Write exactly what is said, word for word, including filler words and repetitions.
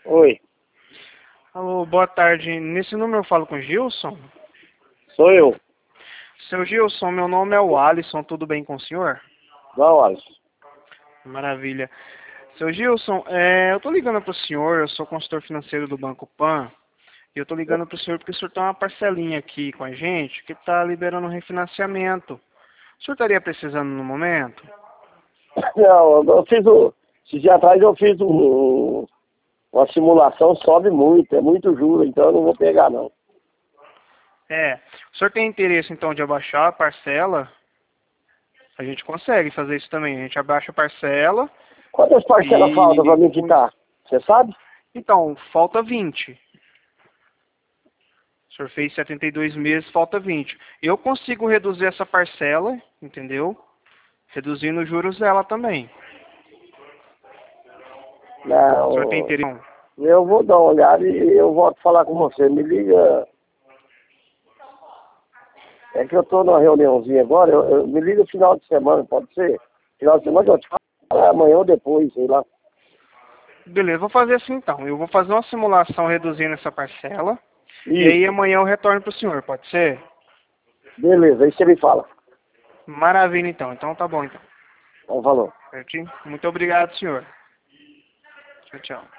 Oi, Alô, boa tarde. Nesse número eu falo com o Gilson? sou eu. Seu Gilson, meu nome é o Alisson, tudo bem com o senhor? Não, Alisson. Maravilha. Seu Gilson, é, eu tô ligando pro senhor, eu sou consultor financeiro do Banco Pan, e eu tô ligando pro senhor porque o senhor tem uma parcelinha aqui com a gente que tá liberando um refinanciamento. O senhor estaria precisando no momento? Não, eu fiz o. Esses dias atrás eu fiz um, uma simulação, sobe muito, é muito juro, então eu não vou pegar não. É. O senhor tem interesse então de abaixar a parcela? A gente consegue fazer isso também. A gente abaixa a parcela Quantas parcelas faltam pra e... mim quitar? Você sabe? Então, falta vinte. O senhor fez setenta e dois meses, falta vinte. Eu consigo reduzir essa parcela, entendeu? Reduzindo os juros dela também. O senhor tem Não, interesse? eu vou dar uma olhada e eu volto a falar com você. Me liga. É que eu tô numa reuniãozinha agora, eu, eu- me liga no final de semana, pode ser? Final de semana que eu te falo, é amanhã ou depois, sei lá. Beleza, vou fazer assim então. Eu vou fazer uma simulação reduzindo essa parcela. E aí Isso, amanhã eu retorno para o senhor, pode ser? beleza, aí você me fala. Maravilha então. Então tá bom então. Então falou. Certinho? Muito obrigado, senhor. Tchau, tchau.